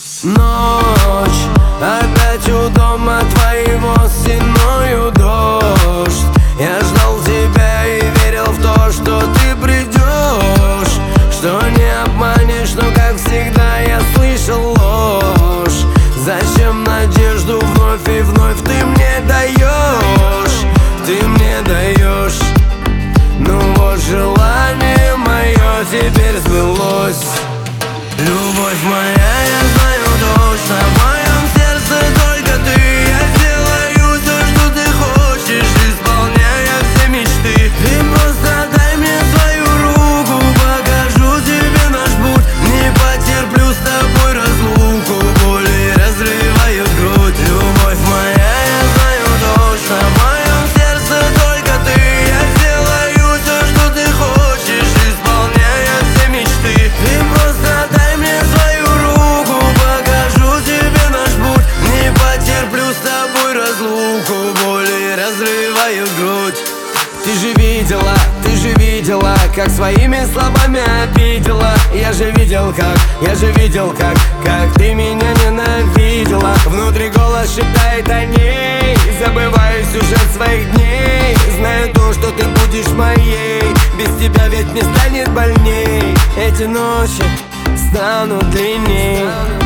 Ночь, опять у дома твоего стеною дождь. Я ждал тебя и верил в то, что ты придешь, что не обманешь, но как всегда я слышал ложь. Зачем надежду вновь и вновь ты мне даешь? Ты мне даешь. Ну вот желание мое теперь сбылось. Любовь моя, я знаю точно, в моем сердце только ты. Я сделаю все, что ты хочешь, исполняя все мечты. Ты просто дай мне свою руку, покажу тебе наш путь. Не потерплю с тобой разлуку, боли разрывают грудь. Любовь моя, я знаю точно, в моем сердце только ты. Я сделаю все, что ты хочешь, исполняя все мечты. Ты просто дай мне свою руку, покажу тебе наш путь. Не потерплю с тобой разлуку, боли разрывают грудь. Ты же видела, как своими словами обидела. Я же видел, как ты меня ненавидела. Внутри голос шептает о ней, забываю сюжет своих дней. Знаю то, что ты будешь моей, без тебя ведь мне станет больней. Эти ночи станут длинней,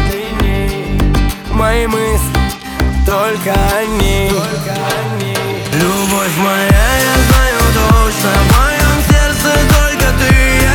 мои мысли только о ней. Любовь моя, я знаю точно, в моем сердце только ты.